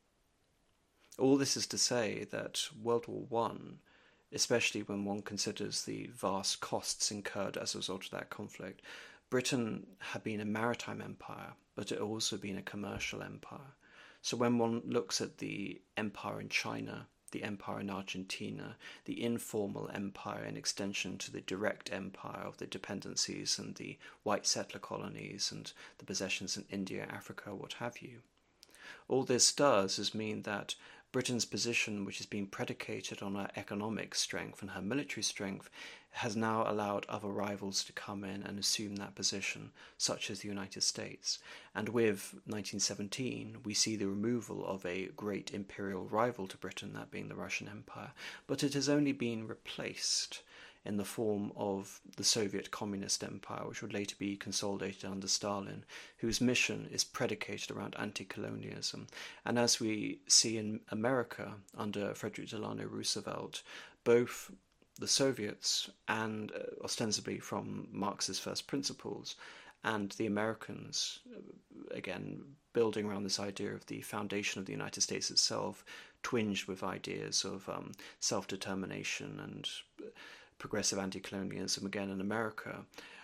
All this is to say that World War One, especially when one considers the vast costs incurred as a result of that conflict, Britain had been a maritime empire, but it had also been a commercial empire. So when one looks at the empire in China, the empire in Argentina, the informal empire in extension to the direct empire of the dependencies and the white settler colonies and the possessions in India, Africa, what have you, all this does is mean that Britain's position, which has been predicated on her economic strength and her military strength, has now allowed other rivals to come in and assume that position, such as the United States. And with 1917, we see the removal of a great imperial rival to Britain, that being the Russian Empire, but it has only been replaced in the form of the Soviet Communist Empire, which would later be consolidated under Stalin, whose mission is predicated around anti-colonialism. And as we see in America under Frederick Delano Roosevelt, both the Soviets, and ostensibly from Marx's first principles, and the Americans, again, building around this idea of the foundation of the United States itself, twinged with ideas of self-determination and progressive anti-colonialism, again in America.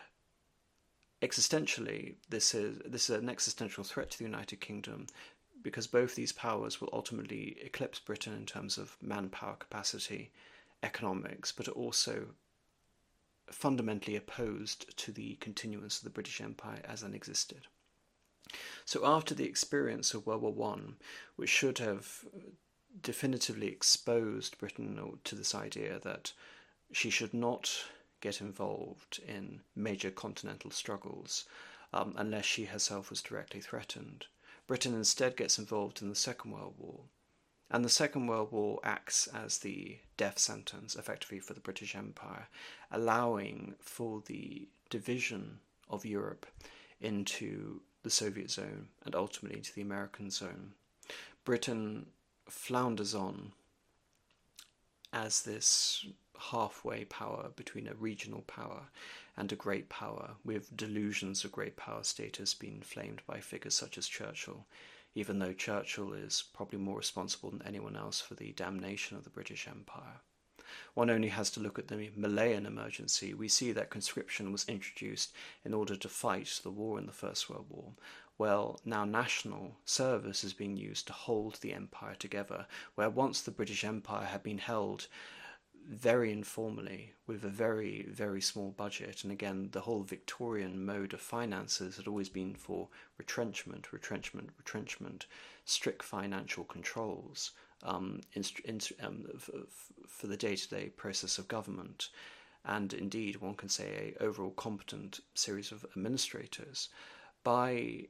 Existentially, this is an existential threat to the United Kingdom, because both these powers will ultimately eclipse Britain in terms of manpower capacity, economics, but are also fundamentally opposed to the continuance of the British Empire as then existed. So after the experience of World War One, which should have definitively exposed Britain to this idea that she should not get involved in major continental struggles unless she herself was directly threatened, Britain instead gets involved in the Second World War. And the Second World War acts as the death sentence, effectively, for the British Empire, allowing for the division of Europe into the Soviet zone and ultimately into the American zone. Britain flounders on as this halfway power between a regional power and a great power, with delusions of great power status being flamed by figures such as Churchill, even though Churchill is probably more responsible than anyone else for the damnation of the British Empire. One only has to look at the Malayan emergency. We see that conscription was introduced in order to fight the war in the First World War. Well, now national service is being used to hold the empire together, where once the British Empire had been held very informally with a very, very small budget, and again, the whole Victorian mode of finances had always been for retrenchment, strict financial controls for the day-to-day process of government, and indeed, one can say, a overall competent series of administrators. By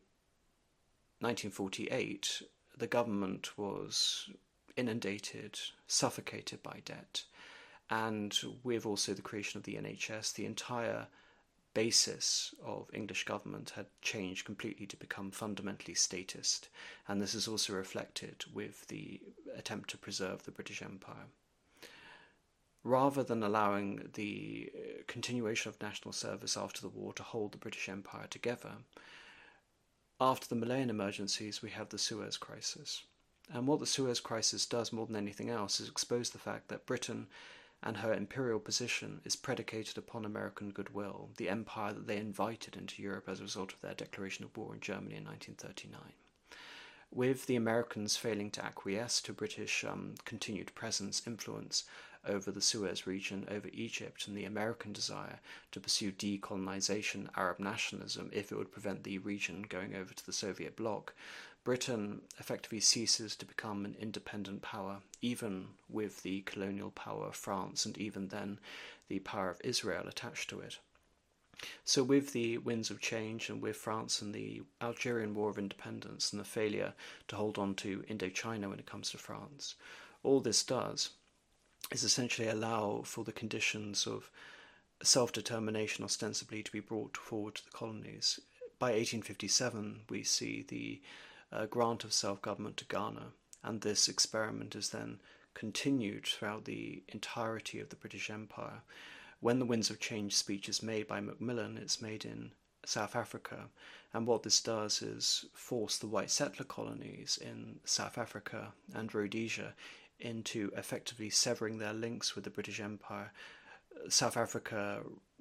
1948, the government was inundated, suffocated by debt, and with also the creation of the NHS, the entire basis of English government had changed completely to become fundamentally statist, and this is also reflected with the attempt to preserve the British Empire. Rather than allowing the continuation of national service after the war to hold the British Empire together, after the Malayan emergencies we have the Suez Crisis. And what the Suez Crisis does more than anything else is expose the fact that Britain and her imperial position is predicated upon American goodwill, the empire that they invited into Europe as a result of their declaration of war in Germany in 1939. With the Americans failing to acquiesce to British continued presence, influence over the Suez region, over Egypt, and the American desire to pursue decolonization, Arab nationalism, if it would prevent the region going over to the Soviet bloc, Britain effectively ceases to become an independent power, even with the colonial power of France, and even then the power of Israel attached to it. So with the winds of change, and with France and the Algerian War of Independence and the failure to hold on to Indochina when it comes to France, all this does is essentially allow for the conditions of self-determination ostensibly to be brought forward to the colonies. By 1857 we see the grant of self-government to Ghana, and this experiment is then continued throughout the entirety of the British Empire. When the Winds of Change speech is made by Macmillan, it's made in South Africa, and what this does is force the white settler colonies in South Africa and Rhodesia into effectively severing their links with the British Empire. South Africa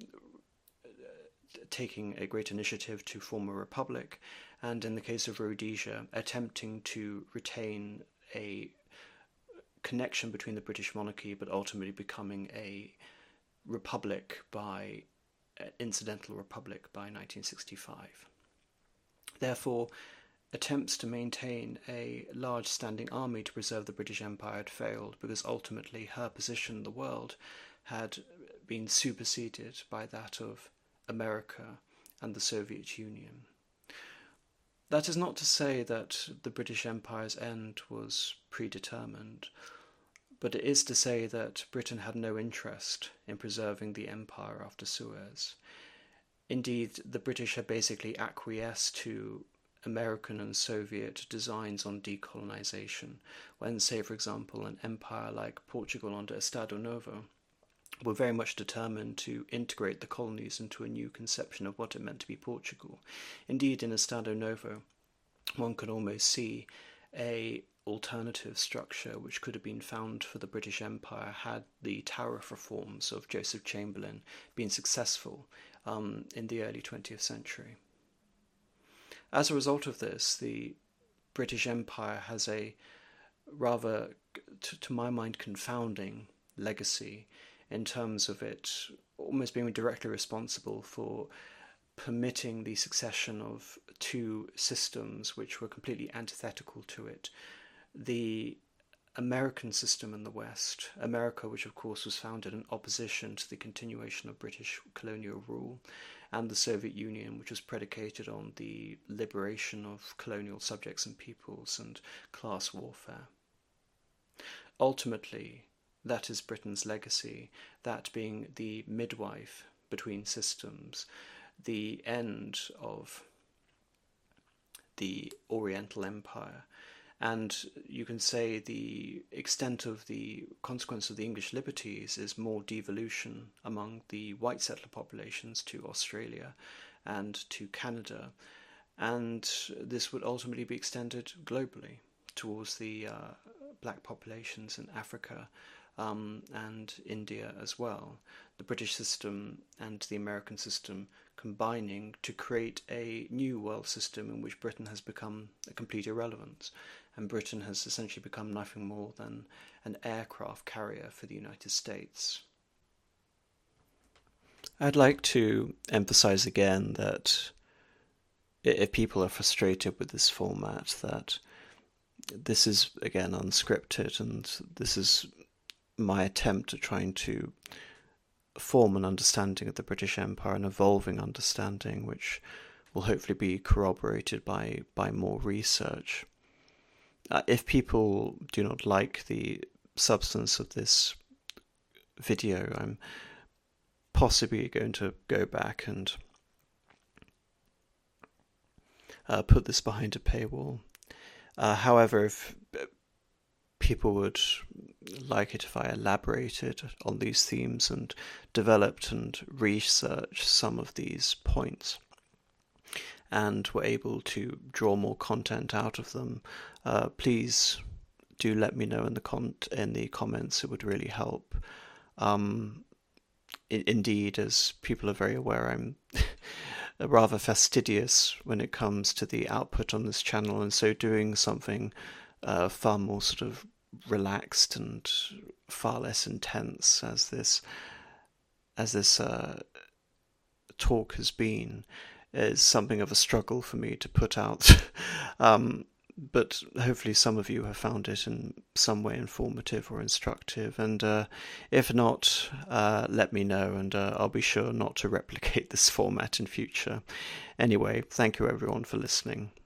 taking a great initiative to form a republic, and in the case of Rhodesia, attempting to retain a connection between the British monarchy, but ultimately becoming a republic by incidental republic by 1965. Therefore, attempts to maintain a large standing army to preserve the British Empire had failed, because ultimately her position in the world had been superseded by that of America and the Soviet Union. That is not to say that the British Empire's end was predetermined, but it is to say that Britain had no interest in preserving the empire after Suez. Indeed, the British had basically acquiesced to American and Soviet designs on decolonization, when, say, for example, an empire like Portugal under Estado Novo were very much determined to integrate the colonies into a new conception of what it meant to be Portugal. Indeed, in Estado Novo, one could almost see a alternative structure which could have been found for the British Empire had the tariff reforms of Joseph Chamberlain been successful in the early 20th century. As a result of this, the British Empire has a rather, to my mind, confounding legacy in terms of it almost being directly responsible for permitting the succession of two systems which were completely antithetical to it. The American system in the West, America, which of course was founded in opposition to the continuation of British colonial rule, and the Soviet Union, which was predicated on the liberation of colonial subjects and peoples and class warfare. Ultimately, that is Britain's legacy, that being the midwife between systems, the end of the Oriental Empire, And you can say the extent of the consequence of the English liberties is more devolution among the white settler populations to Australia and to Canada. And this would ultimately be extended globally towards the black populations in Africa and India as well. The British system and the American system combining to create a new world system in which Britain has become a complete irrelevance, and Britain has essentially become nothing more than an aircraft carrier for the United States. I'd like to emphasize again that if people are frustrated with this format, that this is, again, unscripted, and this is my attempt at trying to form an understanding of the British Empire, an evolving understanding, which will hopefully be corroborated by more research. If people do not like the substance of this video, I'm possibly going to go back and put this behind a paywall. However, if people would like it if I elaborated on these themes and developed and researched some of these points, and were able to draw more content out of them, please do let me know in the comments. It would really help. Indeed, as people are very aware, I'm rather fastidious when it comes to the output on this channel, and so doing something far more sort of relaxed and far less intense as this talk has been is something of a struggle for me to put out. But hopefully some of you have found it in some way informative or instructive, and if not, let me know, and I'll be sure not to replicate this format in future. Anyway, thank you everyone for listening.